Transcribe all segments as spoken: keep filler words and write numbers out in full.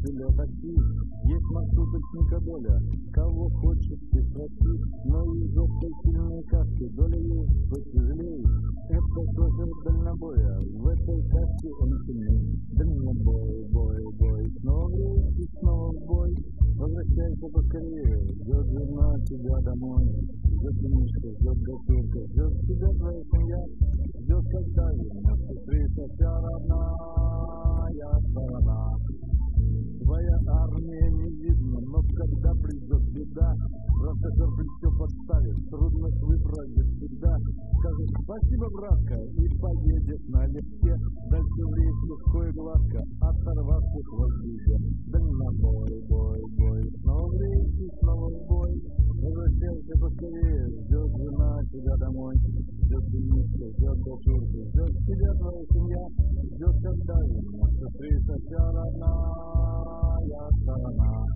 или такси. Есть маршруточника доля, кого хочешь ты спроси, но и жесткой сильной каски доля есть потяжелее. Это шофер дальнобоя, в этой каске он сильней. Дальнобой, бой, бой, снова в рейс и снова в бой. Возвращайся поскорее, ждет жена тебя домой. Ждет сынишка, ждет дочурка, ждет тебя твоя семья. Ждет, когда вернется встретится вся родная сторона. Твоя армия не видно, но когда придет беда, просто шофер все подставит, трудность выправить всегда. Скажет спасибо, братка, и поедет налегке. Дальше в рейс легко и гладко, оторваться с воздуха. Дальнобой, бой, бой, снова в рейс и снова в бой. Возвращайся поскорее, ждет жена тебя домой. Ждет сынишка, ждет дочурка, ждет тебя твоя семья. Ждет, когда вернется встретится вся родная сторона.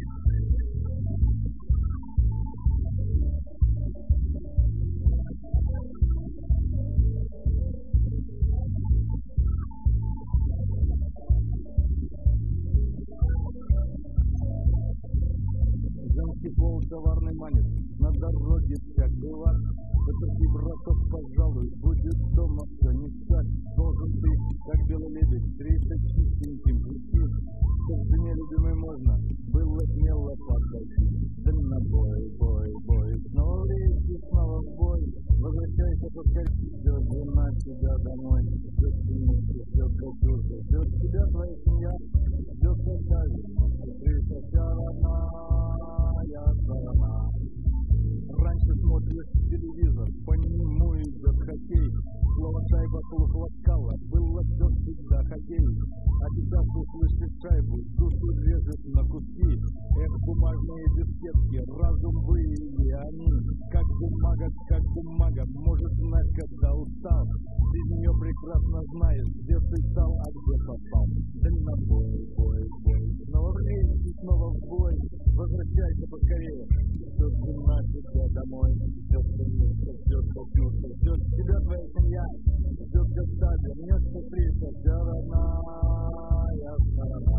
Женский пол коварный манит, на дороге всяк бывает. Потерпи, браток, пожалуй, будет дома все ништяк. Должен ты, как белый лебедь, встретить чистеньким пути. Чтоб жене любимой можно было смело подойти. Дальнобой, бой, бой, снова в рейс и снова в бой. Возвращайся поскорее, ждет жена тебя домой. Ждет сынишка, ждет дочурка, ждет тебя твоя семья. Ждет, когда вернется встретится вся родная сторона. Раньше смотришь телевизор, по нему идет хоккей. Слово шайба слух ласкала, было все всегда хоккей. А сейчас услышишь шайбу, душу режет на куски. Эх, бумажные дискетки, разум выявили они. Как бумага, как бумага, может знать, когда устал. Без нее прекрасно знаешь, где ты стал, а где попал. Дальнобой, бой, бой, снова в рейс и снова в бой. Возвращайся поскорее, ждет жена тебя домой. Ждет сынишка, ждет дочурка, ждет тебя твоя семья. Ждет, когда вернется встретится вся родная сторона.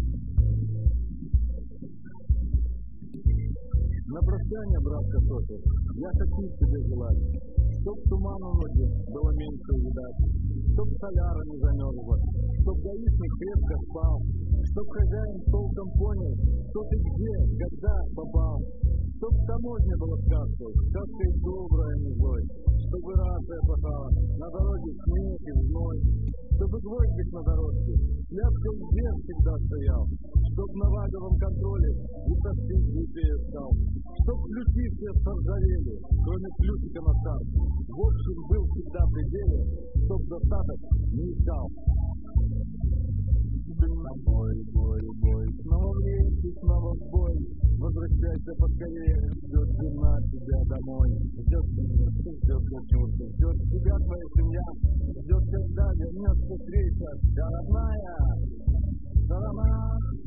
На прощание, братка шофер, я хочу тебе желать, чтоб туман у ночи было меньше видать, чтоб соляра не замерзла, чтоб гаишник крепко спал, чтоб хозяин толком понял, что ты где, когда попал, чтоб таможня была сказкой, сказкой доброй, а не злой, чтобы рация пахала, на дороге снег и зной, чтобы гвоздик на дорожке, шляпкой вверх всегда стоял, чтоб на ваговом контроле и тоски глупее стал, чтоб ключи все соржавели, кроме ключика на старт. В общем, был всегда в пределе, чтоб достаток не искал. Дальнобой, бой, бой, снова в рейс и снова в бой. Возвращайся поскорее, ждет жена тебя домой. Ждет сынишка, ждет дочурка, ждет тебя твоя семья. Ждет, когда вернется встреча вся родная сторона.